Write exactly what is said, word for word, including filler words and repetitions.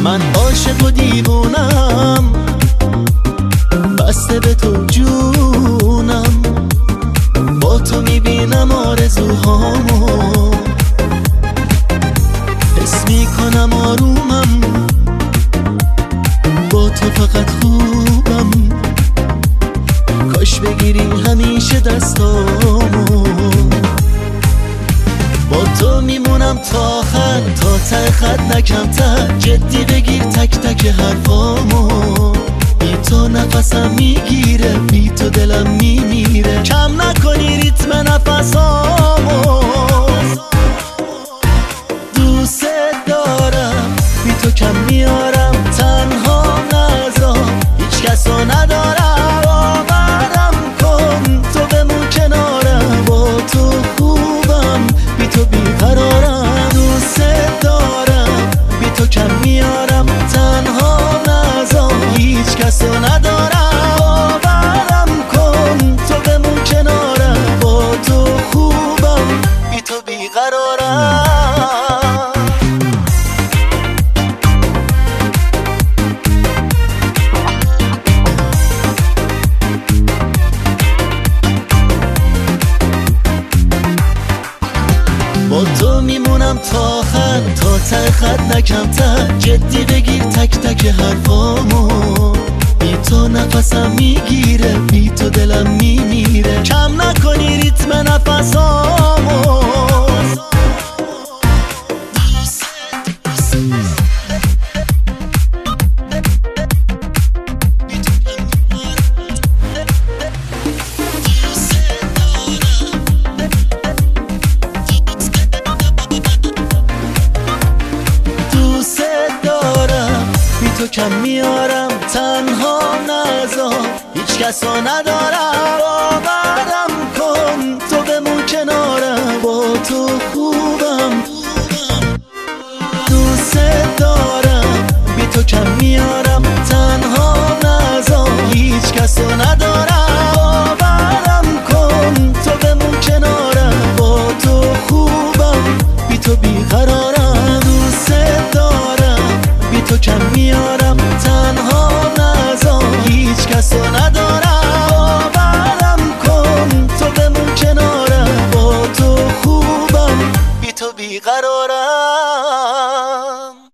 من عاشق و دیوونم، بسته به تو جونم. با تو میبینم آرزوهامو، حس میکنم آرومم. با تو فقط خوبم، کاش بگیری همیشه دستامو. با تو میمونم تا آخر، تا ته خط نکمتر. جدی بگیر تک تک حرفامو، بی تو نفسم میگیره، بی تو دلم میمیره. کم نکنی ریتم نفسامو، دوست دارم، بی تو کم میارم. تنها نذار هیچ کسو ندارم، باورم کن تو بمون کنارم. با تو خوبم، بی تو بیقرارم. دوست دارم، بی تو کم میارم. تنها نذار هیچ کسو ندارم، باورم کن تو بمون کنارم. با تو خوبم، بی تو بیقرارم. با تو میمونم تا آخر، تا ته خط نکمتر. جدی بگیر تک تک حرفامو، بی تو نفسم میگیره، بی تو دلم میمیره. کم نکنی ریتم نفسامو. تو کم میارم، تنها نذار هیچ کسو ندارم، باورم کن تو بمون کنارم. با تو خوبم، دوست دارم، بی تو کم میارم. تنها نذار هیچ کسو ندارم، باورم کن تو بمون کنارم. با تو خوبم، بی تو بیقرارم. دوست دارم، بی تو کم میارم. تنها نذار هیچ کسو ندارم، باورم کن تو بمون کنارم. با تو خوبم، بی تو بیقرارم.